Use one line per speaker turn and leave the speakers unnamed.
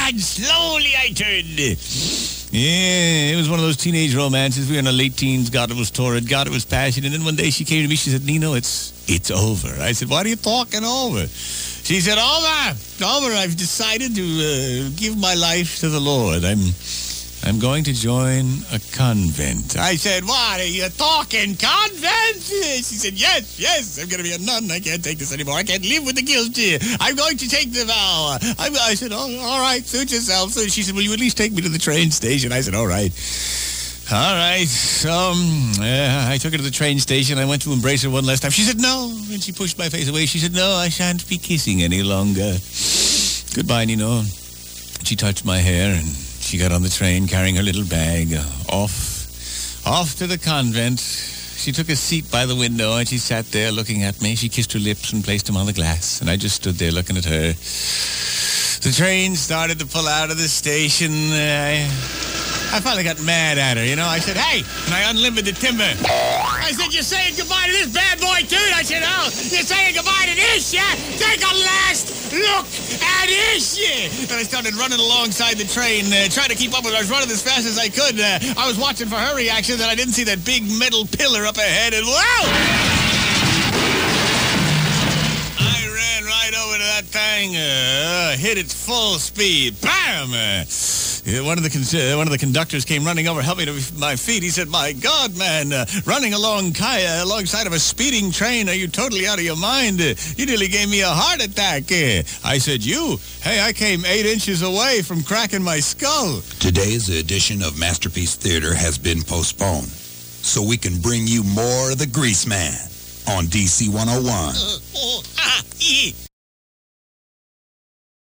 and slowly I turned. Yeah, it was one of those teenage romances. We were in our late teens. God, it was torrid. God, it was passionate. And then one day she came to me. She said, Nino, it's over. I said, what are you talking over? She said, Over, I've decided to give my life to the Lord. I'm going to join a convent. I said, what are you talking, convent? She said, yes, I'm going to be a nun. I can't take this anymore. I can't live with the guilt here. I'm going to take the vow. I said, oh, all right, suit yourself. So she said, will you at least take me to the train station? I said, all right. So I took her to the train station. I went to embrace her one last time. She said, no. And she pushed my face away. She said, no, I shan't be kissing any longer. Goodbye, Nino. She touched my hair and she got on the train carrying her little bag off to the convent. She took a seat by the window and she sat there looking at me. She kissed her lips and placed them on the glass. And I just stood there looking at her. The train started to pull out of the station. I finally got mad at her, you know. I said, hey, and I unlimbered the timber. I said, you're saying goodbye to this bad boy, too? I said, oh, you're saying goodbye to this, yeah? Take a last look at this, yeah? And I started running alongside the train, trying to keep up with her. I was running as fast as I could. I was watching for her reaction, and I didn't see that big metal pillar up ahead, and whoa! I ran right over to that thing, hit its full speed. Bam! One of the conductors came running over, helped me to my feet. He said, my God, man, running alongside of a speeding train, are you totally out of your mind? You nearly gave me a heart attack. I said, you? Hey, I came 8 inches away from cracking my skull.
Today's edition of Masterpiece Theater has been postponed, so we can bring you more of the Grease Man on DC 101.